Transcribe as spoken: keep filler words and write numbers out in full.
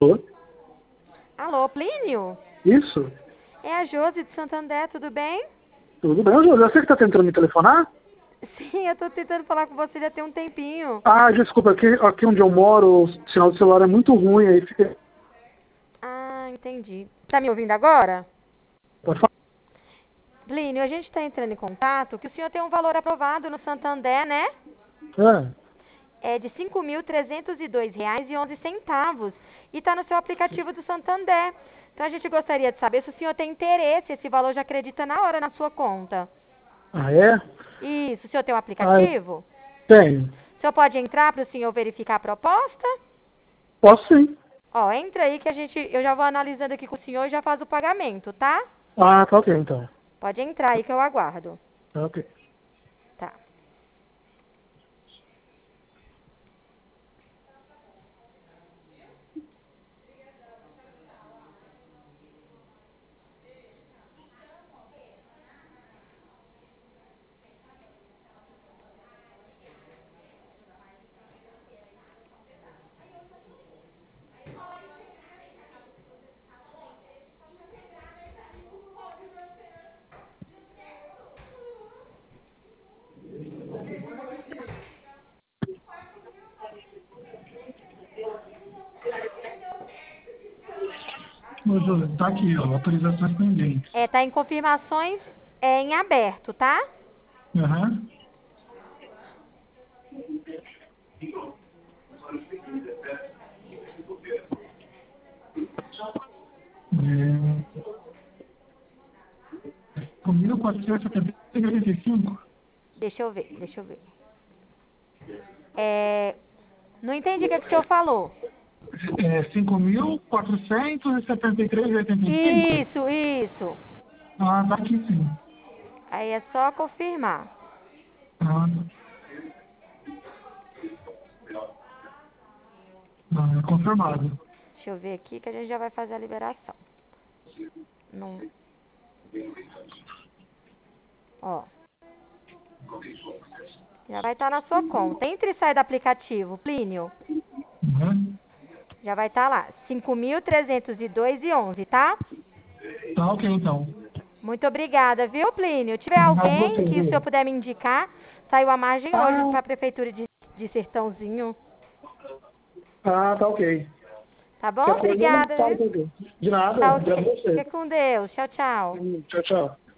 Alô? Alô, Plínio? Isso? É a Josi de Santander, tudo bem? Tudo bem, José? Você que está tentando me telefonar? Sim, eu tô tentando falar com você já tem um tempinho. Ah, desculpa, aqui, aqui onde eu moro, o sinal do celular é muito ruim, aí fica... Ah, entendi. Tá me ouvindo agora? Pode falar. Plínio, a gente está entrando em contato que o senhor tem um valor aprovado no Santander, né? É. É de cinco mil trezentos e dois reais e onze centavos. E está no seu aplicativo do Santander. Então a gente gostaria de saber se o senhor tem interesse, esse valor já acredita na hora na sua conta. Ah, é? Isso, o senhor tem um Ah, aplicativo? tenho. O senhor pode entrar para o senhor verificar a proposta? Posso sim. Ó, entra aí que a gente, eu já vou analisando aqui com o senhor e já faz o pagamento, tá? Ah, tá ok, então. Pode entrar aí que eu aguardo. Tá ok. Tá. Ô, José, tá aqui, ó, autorizações pendentes. É, tá em confirmações é, em aberto, tá? Aham. É, com mil quatrocentos e setenta e cinco. Deixa eu ver, deixa eu ver. É, não entendi o que, que o senhor falou. É, cinco mil quatrocentos e setenta e três e oitenta e cinco. Isso, isso. Ah, tá aqui sim. Aí é só confirmar. Ah, não, é confirmado. Deixa eu ver aqui que a gente já vai fazer a liberação. Não. Ó. Já vai estar na sua conta. Entre e sai do aplicativo, Plínio. Uhum. Já vai estar lá. cinco mil trezentos e dois e onze, tá? Tá ok, então. Muito obrigada, viu, Plínio? Se tiver Obrigado a alguém você, que o senhor viu? puder me indicar, saiu a margem hoje Ah, para a Prefeitura de, de Sertãozinho. ah, tá ok. Tá bom? Qualquer coisa eu não Obrigada, falo viu? com você. De nada, Tá obrigado a ok. você. Fica com Deus. Tchau, tchau. Hum, Tchau, tchau.